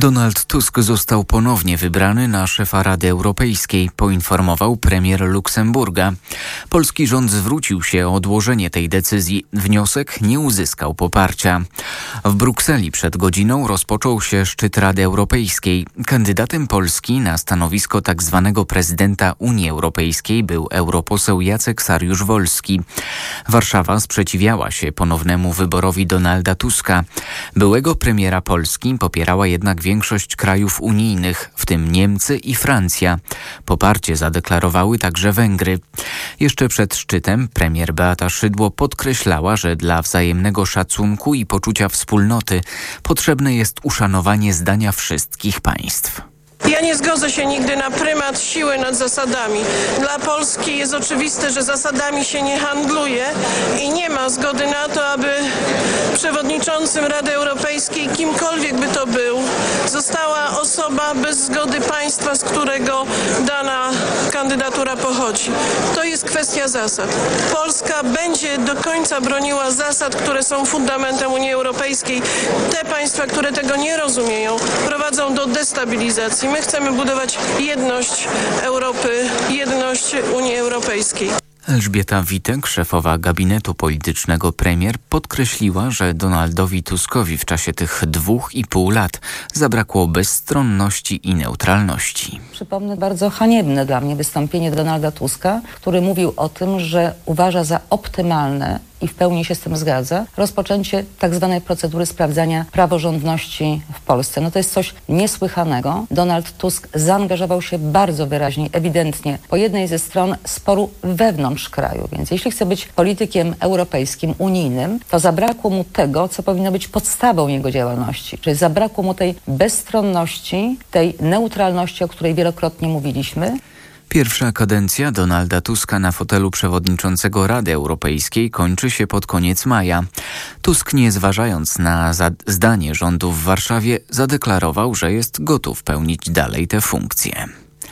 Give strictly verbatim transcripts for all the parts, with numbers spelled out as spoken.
Donald Tusk został ponownie wybrany na szefa Rady Europejskiej, poinformował premier Luksemburga. Polski rząd zwrócił się o odłożenie tej decyzji. Wniosek nie uzyskał poparcia. W Brukseli przed godziną rozpoczął się szczyt Rady Europejskiej. Kandydatem Polski na stanowisko tzw. prezydenta Unii Europejskiej był europoseł Jacek Saryusz-Wolski. Warszawa sprzeciwiała się ponownemu wyborowi Donalda Tuska. Byłego premiera Polski popierała jednak większość krajów unijnych, w tym Niemcy i Francja. Poparcie zadeklarowały także Węgry. Jeszcze przed szczytem premier Beata Szydło podkreślała, że dla wzajemnego szacunku i poczucia wspólnoty potrzebne jest uszanowanie zdania wszystkich państw. Ja nie zgodzę się nigdy na prymat siły nad zasadami. Dla Polski jest oczywiste, że zasadami się nie handluje i nie ma zgody na to, aby przewodniczącym Rady Europejskiej, kimkolwiek by to był, została osoba bez zgody państwa, z którego dana kandydatura pochodzi. To jest kwestia zasad. Polska będzie do końca broniła zasad, które są fundamentem Unii Europejskiej. Te państwa, które tego nie rozumieją, prowadzą do destabilizacji. My chcemy budować jedność Europy, jedność Unii Europejskiej. Elżbieta Witek, szefowa gabinetu politycznego premier, podkreśliła, że Donaldowi Tuskowi w czasie tych dwóch i pół lat zabrakło bezstronności i neutralności. Przypomnę bardzo haniebne dla mnie wystąpienie Donalda Tuska, który mówił o tym, że uważa za optymalne i w pełni się z tym zgadza, rozpoczęcie tak zwanej procedury sprawdzania praworządności w Polsce. No to jest coś niesłychanego. Donald Tusk zaangażował się bardzo wyraźnie, ewidentnie po jednej ze stron sporu wewnątrz kraju. Więc jeśli chce być politykiem europejskim, unijnym, to zabrakło mu tego, co powinno być podstawą jego działalności. Czyli zabrakło mu tej bezstronności, tej neutralności, o której wielokrotnie mówiliśmy. Pierwsza kadencja Donalda Tuska na fotelu przewodniczącego Rady Europejskiej kończy się pod koniec maja. Tusk, nie zważając na zdanie rządu w Warszawie, zadeklarował, że jest gotów pełnić dalej tę funkcję.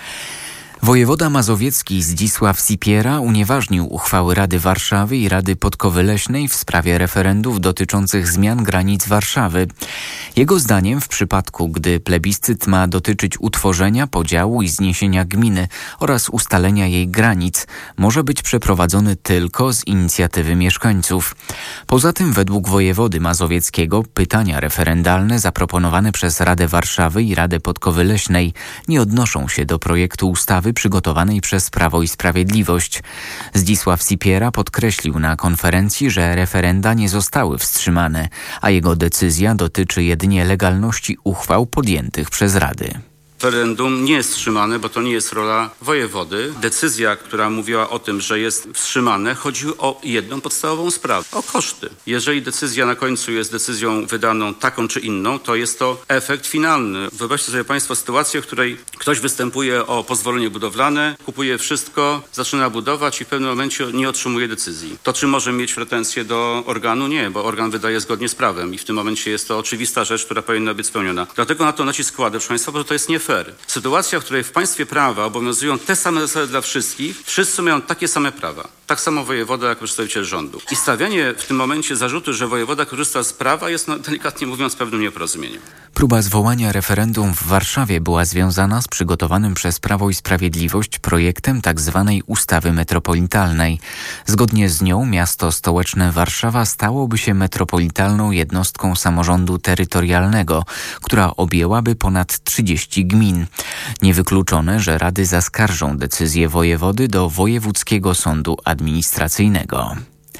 Wojewoda mazowiecki Zdzisław Sipiera unieważnił uchwały Rady Warszawy i Rady Podkowy-Leśnej w sprawie referendów dotyczących zmian granic Warszawy. Jego zdaniem w przypadku, gdy plebiscyt ma dotyczyć utworzenia, podziału i zniesienia gminy oraz ustalenia jej granic, może być przeprowadzony tylko z inicjatywy mieszkańców. Poza tym według wojewody mazowieckiego pytania referendalne zaproponowane przez Radę Warszawy i Radę Podkowy-Leśnej nie odnoszą się do projektu ustawy przygotowanej przez Prawo i Sprawiedliwość. Zdzisław Sipiera podkreślił na konferencji, że referenda nie zostały wstrzymane, a jego decyzja dotyczy jedynie legalności uchwał podjętych przez Rady. Referendum nie jest wstrzymane, bo to nie jest rola wojewody. Decyzja, która mówiła o tym, że jest wstrzymane, chodzi o jedną podstawową sprawę, o koszty. Jeżeli decyzja na końcu jest decyzją wydaną taką czy inną, to jest to efekt finalny. Wyobraźcie sobie Państwo sytuację, w której ktoś występuje o pozwolenie budowlane, kupuje wszystko, zaczyna budować i w pewnym momencie nie otrzymuje decyzji. To czy może mieć pretensje do organu? Nie, bo organ wydaje zgodnie z prawem i w tym momencie jest to oczywista rzecz, która powinna być spełniona. Dlatego na to nacisk kładę, proszę Państwa, bo to jest nie fair. Sytuacja, w której w państwie prawa obowiązują te same zasady dla wszystkich, wszyscy mają takie same prawa. Tak samo wojewoda jak przedstawiciel rządu. I stawianie w tym momencie zarzutu, że wojewoda korzysta z prawa, jest, no, delikatnie mówiąc, pewnym nieporozumieniem. Próba zwołania referendum w Warszawie była związana z przygotowanym przez Prawo i Sprawiedliwość projektem tzw. ustawy metropolitalnej. Zgodnie z nią miasto stołeczne Warszawa stałoby się metropolitalną jednostką samorządu terytorialnego, która objęłaby ponad trzydzieści gmin. Niewykluczone, że rady zaskarżą decyzję wojewody do Wojewódzkiego Sądu Administracyjnego.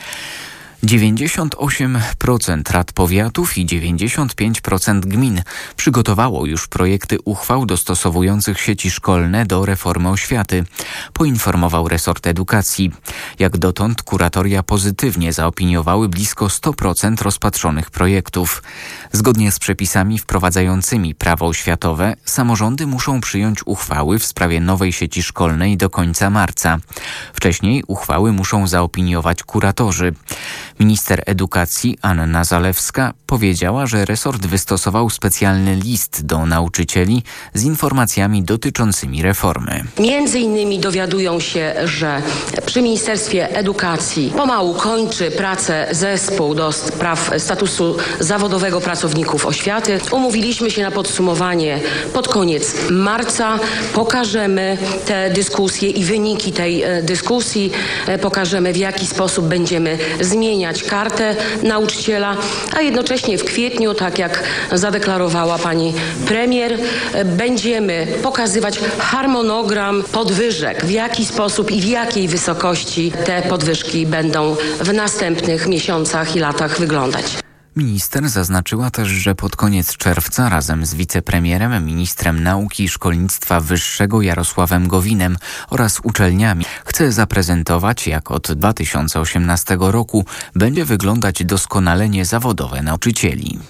dziewięćdziesiąt osiem procent rad powiatów i dziewięćdziesiąt pięć procent gmin przygotowało już projekty uchwał dostosowujących sieci szkolne do reformy oświaty, poinformował resort edukacji. Jak dotąd kuratoria pozytywnie zaopiniowały blisko sto procent rozpatrzonych projektów. Zgodnie z przepisami wprowadzającymi prawo oświatowe, samorządy muszą przyjąć uchwały w sprawie nowej sieci szkolnej do końca marca. Wcześniej uchwały muszą zaopiniować kuratorzy. Minister edukacji Anna Zalewska powiedziała, że resort wystosował specjalny list do nauczycieli z informacjami dotyczącymi reformy. Między innymi dowiadują się, że przy Ministerstwie Edukacji pomału kończy pracę zespół do spraw statusu zawodowego pracowników oświaty. Umówiliśmy się na podsumowanie pod koniec marca. Pokażemy te dyskusje i wyniki tej dyskusji. Pokażemy, w jaki sposób będziemy zmieniać kartę nauczyciela, a jednocześnie w kwietniu, tak jak zadeklarowała pani premier, będziemy pokazywać harmonogram podwyżek, w jaki sposób i w jakiej wysokości te podwyżki będą w następnych miesiącach i latach wyglądać. Minister zaznaczyła też, że pod koniec czerwca razem z wicepremierem, ministrem nauki i szkolnictwa wyższego Jarosławem Gowinem oraz uczelniami chce zaprezentować, jak od dwa tysiące osiemnastego roku będzie wyglądać doskonalenie zawodowe nauczycieli.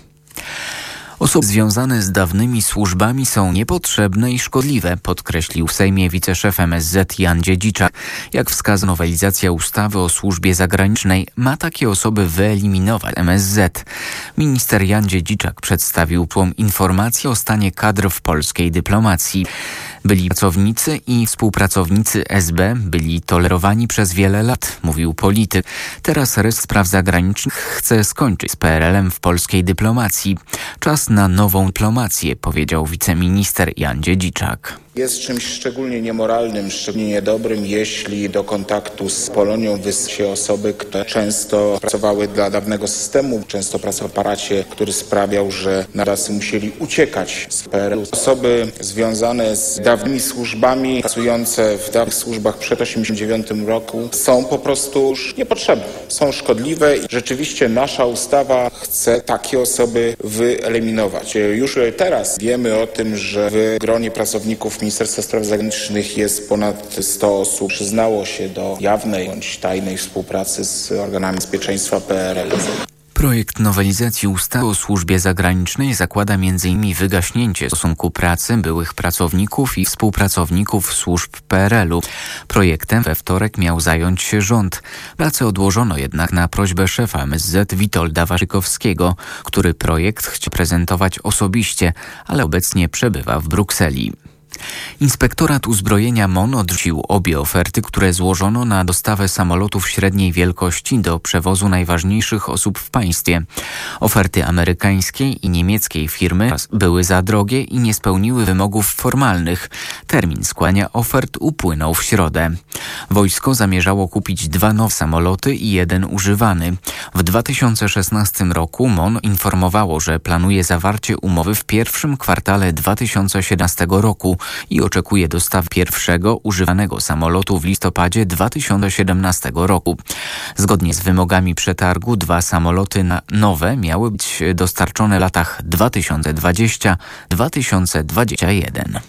Osoby związane z dawnymi służbami są niepotrzebne i szkodliwe, podkreślił w Sejmie wiceszef M S Z Jan Dziedziczak. Jak wskazał nowelizacja ustawy o służbie zagranicznej, ma takie osoby wyeliminować M S Z. Minister Jan Dziedziczak przedstawił tłum informację o stanie kadr w polskiej dyplomacji. Byli pracownicy i współpracownicy S B byli tolerowani przez wiele lat, mówił polityk. Teraz resort spraw zagranicznych chce skończyć z P R L-em w polskiej dyplomacji. Czas na nową dyplomację, powiedział wiceminister Jan Dziedziczak. Jest czymś szczególnie niemoralnym, szczególnie niedobrym, jeśli do kontaktu z Polonią wysyła się osoby, które często pracowały dla dawnego systemu, często pracowały w aparacie, który sprawiał, że naraz musieli uciekać z P R L-u. Osoby związane z dawnymi służbami, pracujące w dawnych służbach przed osiemdziesiątym dziewiątym roku są po prostu już niepotrzebne, są szkodliwe i rzeczywiście nasza ustawa chce takie osoby wyeliminować. Już teraz wiemy o tym, że w gronie pracowników Ministerstwa Spraw Zagranicznych jest ponad sto osób. Przyznało się do jawnej bądź tajnej współpracy z organami bezpieczeństwa P R L. Projekt nowelizacji ustawy o służbie zagranicznej zakłada między innymi wygaśnięcie stosunku pracy byłych pracowników i współpracowników służb P R L-u. Projektem we wtorek miał zająć się rząd. Pracę odłożono jednak na prośbę szefa M S Z Witolda Waszykowskiego, który projekt chce prezentować osobiście, ale obecnie przebywa w Brukseli. Inspektorat Uzbrojenia M O N odrzucił obie oferty, które złożono na dostawę samolotów średniej wielkości do przewozu najważniejszych osób w państwie. Oferty amerykańskiej i niemieckiej firmy były za drogie i nie spełniły wymogów formalnych. Termin składania ofert upłynął w środę. Wojsko zamierzało kupić dwa nowe samoloty i jeden używany. W dwa tysiące szesnastym roku M O N informowało, że planuje zawarcie umowy w pierwszym kwartale dwa tysiące siedemnastego roku i oczekuje dostaw pierwszego używanego samolotu w listopadzie dwa tysiące siedemnastego roku. Zgodnie z wymogami przetargu dwa samoloty na nowe miały być dostarczone w latach dwa tysiące dwudziestym do dwa tysiące dwudziestego pierwszego.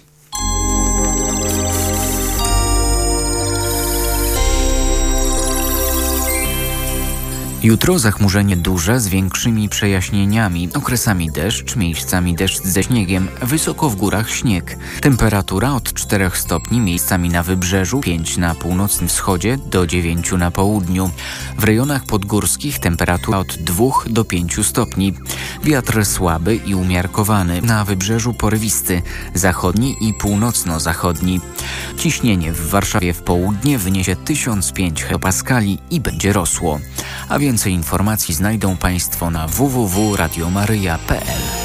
Jutro zachmurzenie duże z większymi przejaśnieniami, okresami deszcz, miejscami deszcz ze śniegiem, wysoko w górach śnieg. Temperatura od czterech stopni, miejscami na wybrzeżu, pięć na północnym wschodzie do dziewięciu na południu. W rejonach podgórskich temperatura od dwóch do pięciu stopni. Wiatr słaby i umiarkowany, na wybrzeżu porywisty, zachodni i północno-zachodni. Ciśnienie w Warszawie w południe wyniesie tysiąc pięć hektopaskali i będzie rosło. A więcej informacji znajdą Państwo na w w w kropka radio maryja kropka p l.